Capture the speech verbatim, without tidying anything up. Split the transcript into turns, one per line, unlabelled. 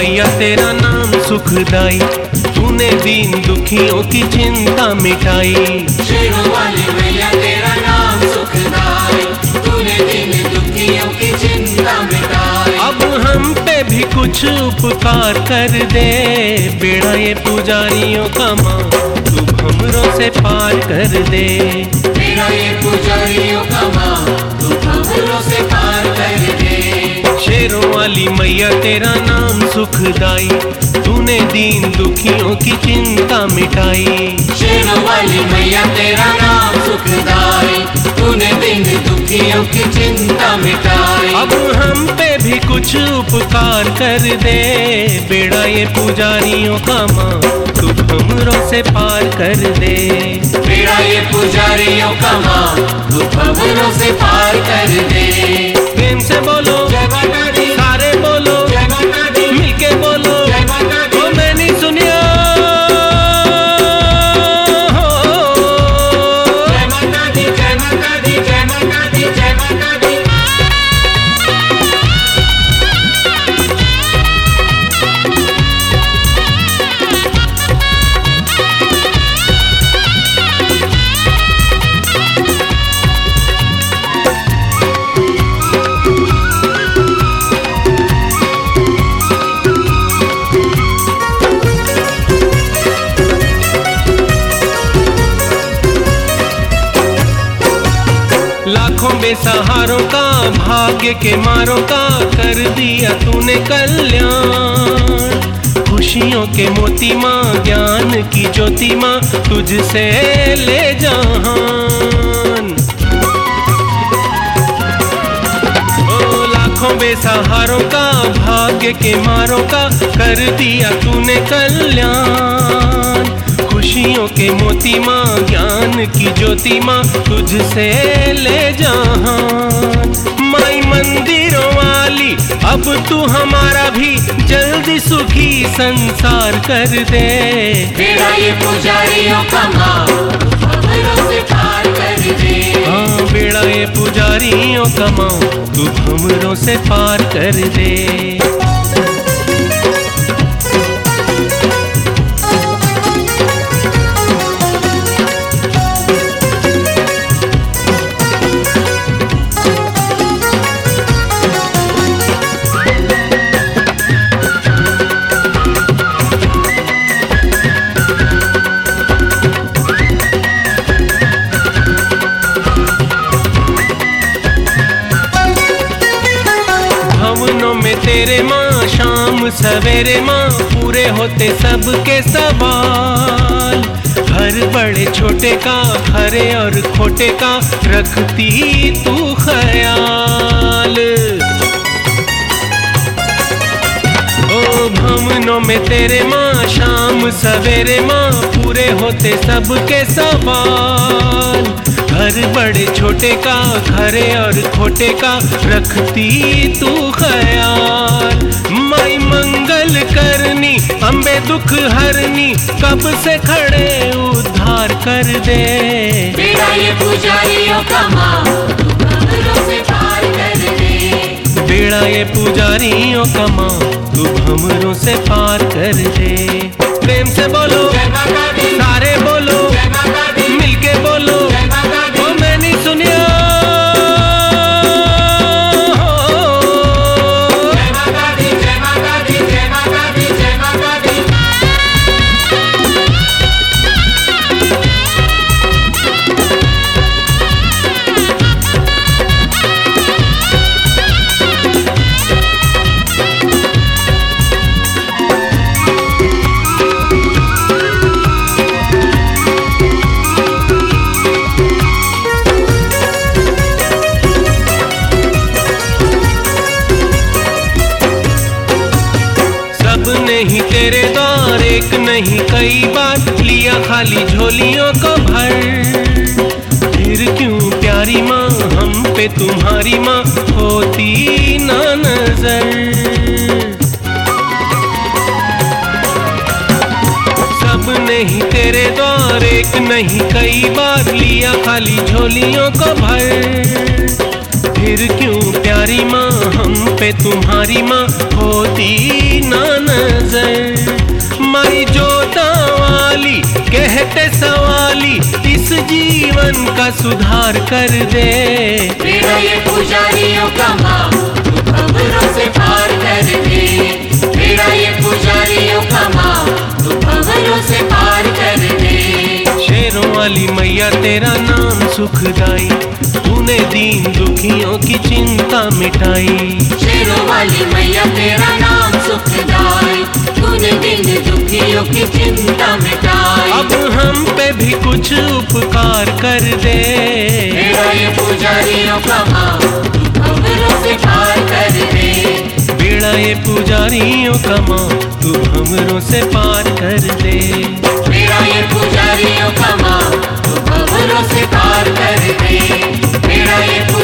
मैया तेरा नाम सुखदाई, तूने दीन दुखियों की चिंता मिटाई।
शेरों वाली मैया तेरा नाम सुखदाई, तूने दीन दुखियों की चिंता मिटाई।
अब हम पे भी कुछ उपकार कर दे, बेड़ा ये पुजारियों का माँ तू भंवरों से पार कर दे।
बेड़ा ये पुजारियों का माँ तू भंवरों से पार कर दे।
शेरों वाली मैया तेरा नाम सुखदाई, तूने दीन दुखियों की चिंता मिटाई।
शेरों वाली मैया तेरा नाम सुखदाई, तूने दीन दुखियों की चिंता मिटाई।
अब हम पे भी कुछ उपकार कर दे, बेड़ा ये पुजारियों का माँ तू भंवरों से पार कर दे।
बेड़ा ये पुजारियों का माँ तू भंवरों से पार कर दे।
प्रेम से बोलो
जय माता दी,
सारे बोलो
जय माता दी,
मिलके बोलो
जय माता दी।
ओ मैंने सुनिया
जय माता दी, जय माता दी, जय माता दी, जय माता दी।
लाखों बेसहारों का भाग्य के मारों का कर दिया तूने कल्याण। खुशियों के मोती माँ ज्ञान की ज्योति माँ तुझसे ले जहान। ओ लाखों बेसहारों का भाग्य के मारों का कर दिया तूने कल्याण। खुशियों के मोती माँ ज्ञान की ज्योति माँ तुझसे ले जहान। माई मंदिरों वाली अब तू हमारा भी जल्दी सुखी संसार कर दे।
बेड़ा ये पुजारियों का माँ भंवरों से पार कर दे।
हाँ बेड़ा ये पुजारियों का माँ तू भंवरों से पार कर दे। भवनों में तेरे माँ शाम सवेरे माँ पूरे होते सबके सवाल। हर बड़े छोटे का खरे और खोटे का रखती तू ख्याल। ओ भवनों में तेरे माँ शाम सवेरे माँ पूरे होते सबके सवाल। हर बड़े छोटे का खरे और खोटे का रखती तू ख्याल। माई मंगल करनी अम्बे दुख हरनी कब से खड़े उद्धार कर दे।
बेड़ा ये पुजारियों का माँ तू भंवरों से पार कर दे।
बेड़ा ये पुजारियों का माँ तू भंवरों से पार कर दे। प्रेम से बोलो
जय माता दी,
सारे बोलो
जय माता दी,
मिलके बोलो
जय माता दी।
ओ मैंने सुनिया
जय माता दी, जय माता दी, जय माता दी, जय माता दी।
नहीं तेरे द्वार एक नहीं कई बार लिया खाली झोलियों को भर। फिर क्यों प्यारी माँ हम पे तुम्हारी माँ होती ना नजर। सब नहीं तेरे द्वार एक नहीं कई बार लिया खाली झोलियों को भर। फिर क्यों प्यारी माँ हम पे तुम्हारी माँ होती ना नजर। माई जोता वाली कहते सवाली इस जीवन का सुधार कर दे।
मेरा ये पुजारियों का माँ तू भंवरों से पार कर दे। मेरा ये पुजारियों का माँ तू भंवरों से पार कर दे।
शेरों वाली मैया तेरा नाम सुखदाई, तूने दीन दुखियों की चिंता मिटाई।
शेरों वाली मैया तेरा नाम सुखदाई, तूने दीन दुखियों की चिंता मिटाई।
अब हम पे भी कुछ उपकार कर दे।
मेरा ये पुजारियों का माँ तू भंवरों से पार कर दे।
बेड़ा ये पुजारियों का माँ तू भंवरों से पार कर दे।
मेरा ये पुजारियों का माँ तू भंवरों से पार कर दे। मेरा ये